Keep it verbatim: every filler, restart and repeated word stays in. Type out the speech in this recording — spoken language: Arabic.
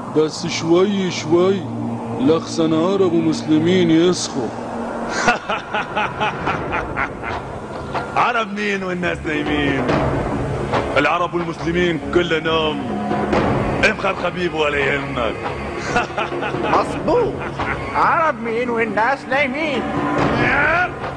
بس شوي شوي لخسن عرب ومسلمين يسخوا. عرب مين والناس نايمين؟ العرب والمسلمين كلنا ابخر خبيب ولا يهمك. مظبوط، عرب مين والناس نايمين.